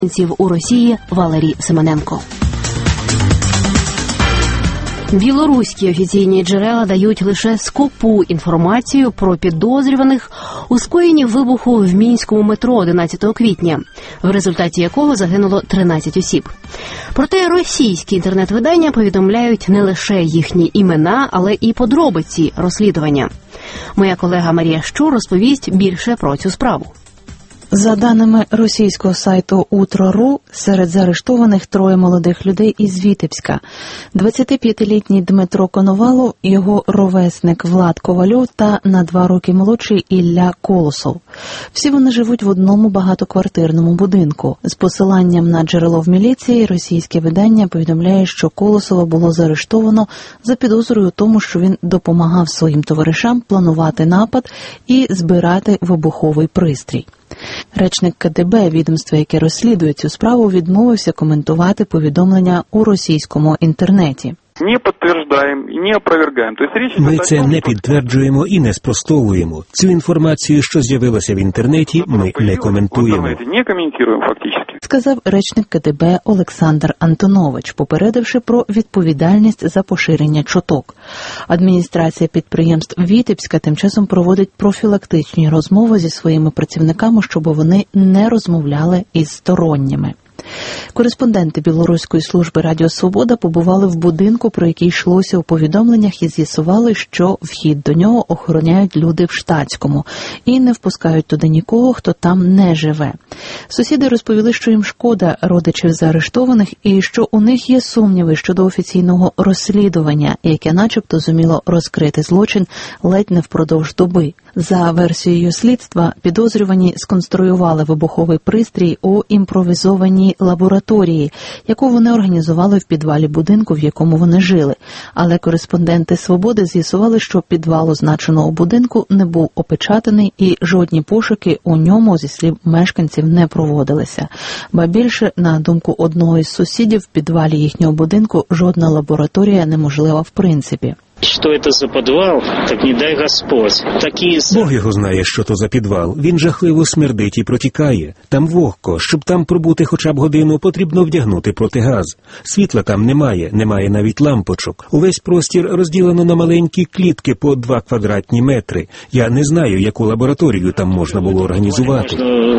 у Росії Валерій Симоненко. Білоруські офіційні джерела дають лише скупу інформацію про підозрюваних у скоєнні вибуху в Мінському метро 11 квітня, в результаті якого загинуло 13 осіб. Проте російські інтернет-видання повідомляють не лише їхні імена, але і подробиці розслідування. Моя колега Марія Щур розповість більше про цю справу. За даними російського сайту «Утро.ру», серед заарештованих 3 молодих людей із Вітебська. 25-літній Дмитро Коновалов, його ровесник Влад Ковальов та на 2 роки молодший Ілля Колосов. Всі вони живуть в одному багатоквартирному будинку. З посиланням на джерело в міліції російське видання повідомляє, що Колосова було заарештовано за підозрою у тому, що він допомагав своїм товаришам планувати напад і збирати вибуховий пристрій. Речник КДБ, відомства, яке розслідує цю справу, відмовився коментувати повідомлення у російському інтернеті. Не підтверджуємо і не опровергаємо. Ми це не підтверджуємо і не спростовуємо. Цю інформацію, що з'явилася в інтернеті, ми не коментуємо. Не коментуємо фактично. Сказав речник КДБ Олександр Антонович, попередивши про відповідальність за поширення чуток. Адміністрація підприємств Вітебська тим часом проводить профілактичні розмови зі своїми працівниками, щоб вони не розмовляли із сторонніми. Кореспонденти Білоруської служби Радіо Свобода побували в будинку, про який йшлося у повідомленнях, і з'ясували, що вхід до нього охороняють люди в штатському і не впускають туди нікого, хто там не живе. Сусіди розповіли, що їм шкода родичів заарештованих і що у них є сумніви щодо офіційного розслідування, яке начебто зуміло розкрити злочин ледь не впродовж доби. За версією слідства, підозрювані сконструювали вибуховий пристрій у імпровізованій лабораторії, яку вони організували в підвалі будинку, в якому вони жили. Але кореспонденти «Свободи» з'ясували, що підвал означеного будинку не був опечатаний і жодні пошуки у ньому, зі слів мешканців, не проводилися. Ба більше, на думку одного із сусідів, в підвалі їхнього будинку жодна лабораторія неможлива в принципі. Що це за підвал, так не дай Господь. Бог його знає, що то за підвал. Він жахливо смердить і протікає. Там вогко. Щоб там пробути хоча б годину, потрібно вдягнути протигаз. Світла там немає навіть лампочок. Увесь простір розділено на маленькі клітки по 2 квадратні метри. Я не знаю, яку лабораторію там можна було організувати.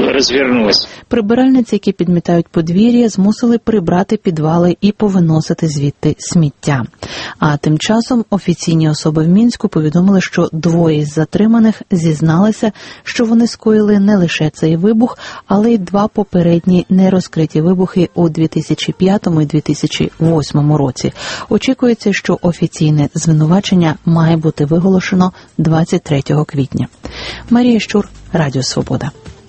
Прибиральниці, які підмітають подвір'я, змусили прибрати підвали і повиносити звідти сміття. А тим часом офіційні особи в Мінську повідомили, що 2 із затриманих зізналися, що вони скоїли не лише цей вибух, але й 2 попередні нерозкриті вибухи у 2005 і 2008 році. Очікується, що офіційне звинувачення має бути виголошено 23 квітня. Марія Щур, Радіо Свобода.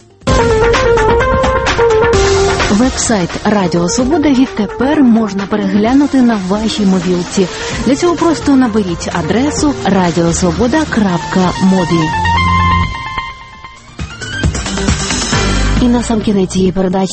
Веб-сайт Радіо Свобода відтепер можна переглянути на вашій мобілці. Для цього просто наберіть адресу radiosvoboda.mobi. І насамкінець цієї передачі